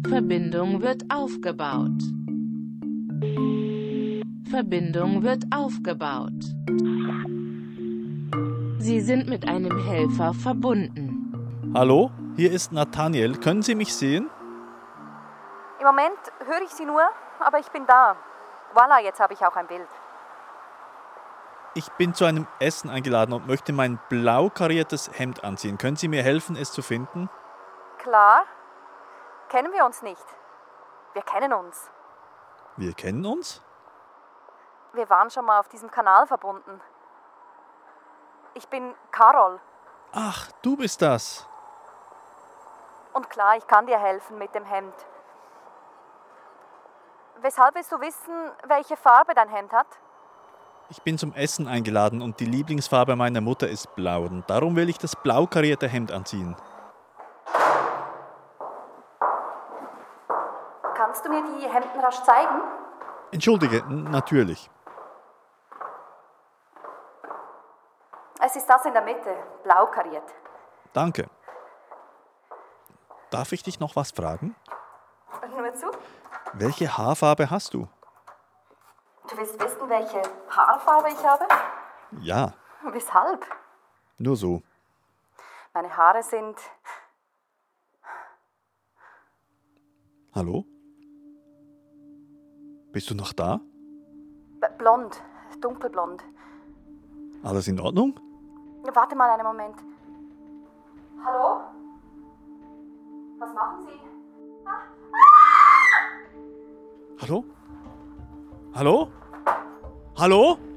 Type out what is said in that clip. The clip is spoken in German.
Verbindung wird aufgebaut. Verbindung wird aufgebaut. Sie sind mit einem Helfer verbunden. Hallo, hier ist Nathaniel. Können Sie mich sehen? Im Moment höre ich Sie nur, aber ich bin da. Voilà, jetzt habe ich auch ein Bild. Ich bin zu einem Essen eingeladen und möchte mein blau kariertes Hemd anziehen. Können Sie mir helfen, es zu finden? Klar. Kennen wir uns nicht? Wir kennen uns. Wir kennen uns? Wir waren schon mal auf diesem Kanal verbunden. Ich bin Carol. Ach, du bist das. Und klar, ich kann dir helfen mit dem Hemd. Weshalb willst du wissen, welche Farbe dein Hemd hat? Ich bin zum Essen eingeladen und die Lieblingsfarbe meiner Mutter ist blau. Und darum will ich das blau karierte Hemd anziehen. Kannst du mir die Hemden rasch zeigen? Entschuldige, natürlich. Es ist das in der Mitte, blau kariert. Danke. Darf ich dich noch was fragen? Nur zu. Welche Haarfarbe hast du? Du willst wissen, welche Haarfarbe ich habe? Ja, Weshalb? nur so. Meine Haare sind... Hallo? Bist du noch da? blond, dunkelblond. Alles in Ordnung? Warte mal einen Moment. Hallo? Was machen Sie? Hallo? Hallo? Hallo?